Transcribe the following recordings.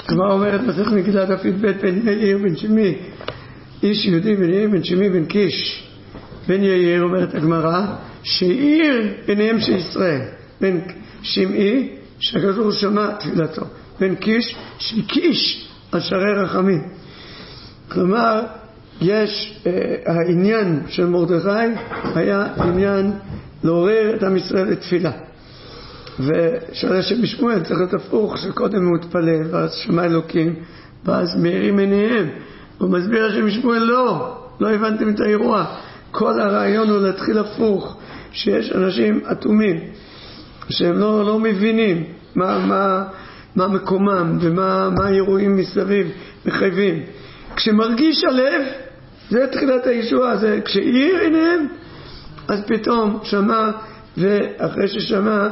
כבר אומרת מסכת מגילה דף י"ב, בן יאיר בן שמעי, איש יהודי בן יאיר בן שמעי בן קיש בן יאיר, אומרת הגמרא, שהאיר עיניהם של ישראל. בן שמעי שהקדוש ברוך הוא שמע תפילתו, בן קיש שהקיש על שערי רחמים. כלומר יש העניין של מרדכי היה עניין לעורר את עם ישראל לתפילה, ושאלה שבשמואל צריך להיות הפוך, שקודם הוא התפלל ואז שמע אלוקים ואז מאירים עיניהם. הוא מסביר שבשמואל לא הבנתם את האירוע. כל הרעיון הוא להתחיל הפוך, שיש אנשים אטומים שהם לא מבינים מה מקומם ומה האירועים מסביב מחייבים. כשמרגיש הלב, זה תחילת הישועה, זה כשאיר עיניהם, אז פתאום שמע, ואחרי ששמע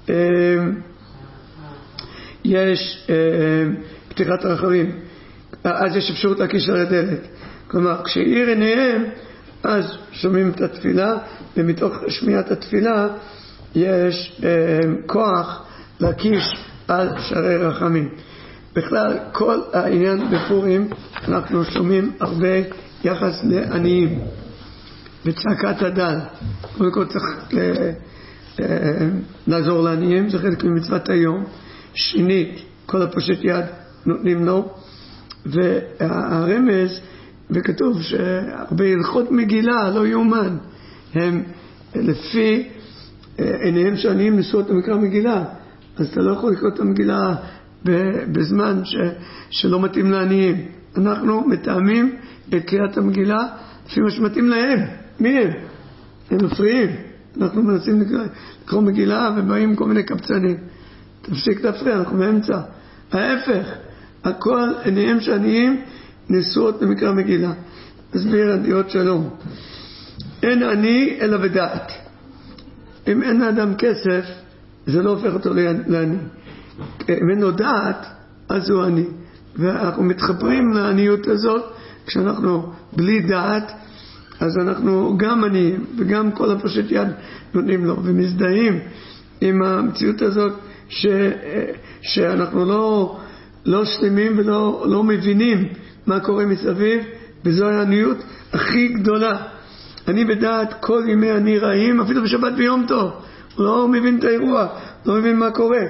יש פתיחת רחמים, אז יש אפשרות להקיש על הדלת. כלומר כשאיר עיניהם אז שומעים את התפילה, ומתוך שמיעת התפילה יש כוח להקיש על שערי רחמים. בכלל כל העניין בפורים אנחנו שומעים הרבה יחס לעניים וצעקת הדל. קודם כל צריך לעזור לעניים, זה חלק ממצוות היום. שנית, כל הפושט יד נותנים לו. והרמז, וכתוב שהרבה הלכות מגילה לא יאומן, הם לפי עיניהם שעניים נשואות למקרא מגילה, אז אתה לא יכול לקרוא את המגילה בזמן שלא מתאים לעניים. אנחנו מתאמים את קריאת המגילה לפי מה שמתאים להם. מי הם? הם מפריעים. אנחנו מנסים לקרוא מגילה ובאים כל מיני קבצנים. תפסיק להפריע, אנחנו באמצע. ההפך, הכל עיניהם שעניים נשואות למקרא מגילה. מסביר הדעות שלום. אין עני אלא בדעת. אם אין לאדם כסף, זה לא הופך אותו לעני. אם אין לו דעת, אז הוא עני. ואנחנו מתחברים לעניות הזאת, כשאנחנו בלי דעת, אז אנחנו גם עניים, וגם כל הפושט יד נותנים לו, ומזדהים עם המציאות הזאת, שאנחנו לא שלמים ולא מבינים מה קורה מסביב, וזו העניות הכי גדולה. אני בדעת כל ימי אני רעים, אפילו בשבת ויום טוב. הוא לא מבין את האירוע, לא מבין מה קורה.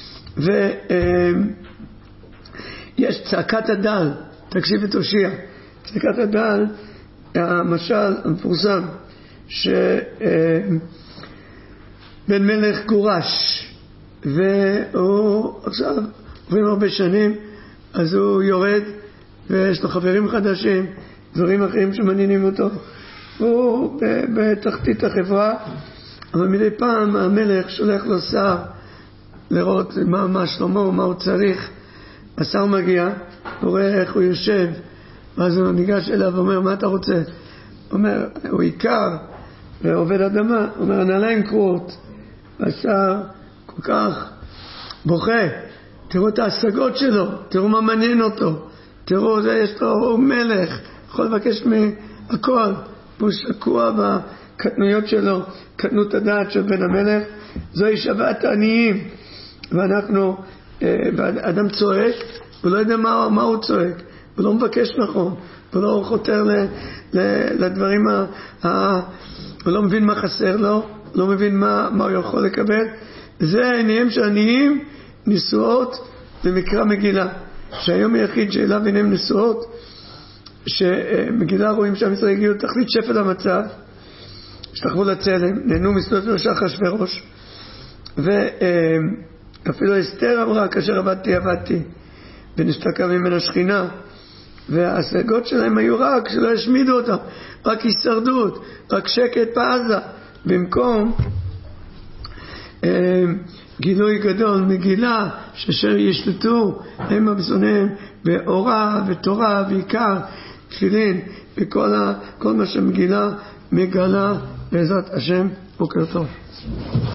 ויש צעקת הדל, תקשיב את הושיע. צעקת הדל, המשל המפורסם, שבן מלך גורש, והוא עכשיו עוברים הרבה שנים, אז הוא יורד, ויש לו חברים חדשים, דברים אחרים שמעניינים אותו. הוא בתחתית החברה, אבל מדי פעם המלך שולח לו שר לראות מה שלמה, מה הוא צריך. השר מגיע, הוא רואה איך הוא יושב, ואז הוא ניגש אליו ואומר, מה אתה רוצה? הוא אומר, הוא עיקר ועובד אדמה, הוא אומר, הנעליים קרועות. והשר כל כך בוכה, תראו את ההשגות שלו, תראו מה מעניין אותו, תראו, יש לו, הוא מלך, יכול לבקש מהכל. הוא שקוע בקטנויות שלו, קטנות הדעת של בן המלך. זוהי שבת העניים. ואנחנו, ואדם צועק, הוא לא יודע מה הוא צועק, הוא לא מבקש נכון, הוא לא חותר לדברים, הוא לא מבין מה חסר לו, לא מבין מה הוא יכול לקבל. זה העניים שעניים נשואות למקרא מגילה, שהיום היחיד שאליו עיניהם נשואות, שמגילה רואים שעם ישראל הגיעו תכלית שפל המצב, השתחוו לצלם, נהנו משדות ראש אחשוורוש, ואפילו אסתר אמרה, כאשר עבדתי ונשתקעה ממנה שכינה, וההשגות שלהם היו רק שלא השמידו אותם, רק הישרדות, רק שקט בעזה, במקום גילוי גדול מגילה, שאשר ישלטו הם הבשונאים באורה ותורה ועיקר תפילין וכל מה שמגילה מגלה בעזרת השם. בוקר טוב.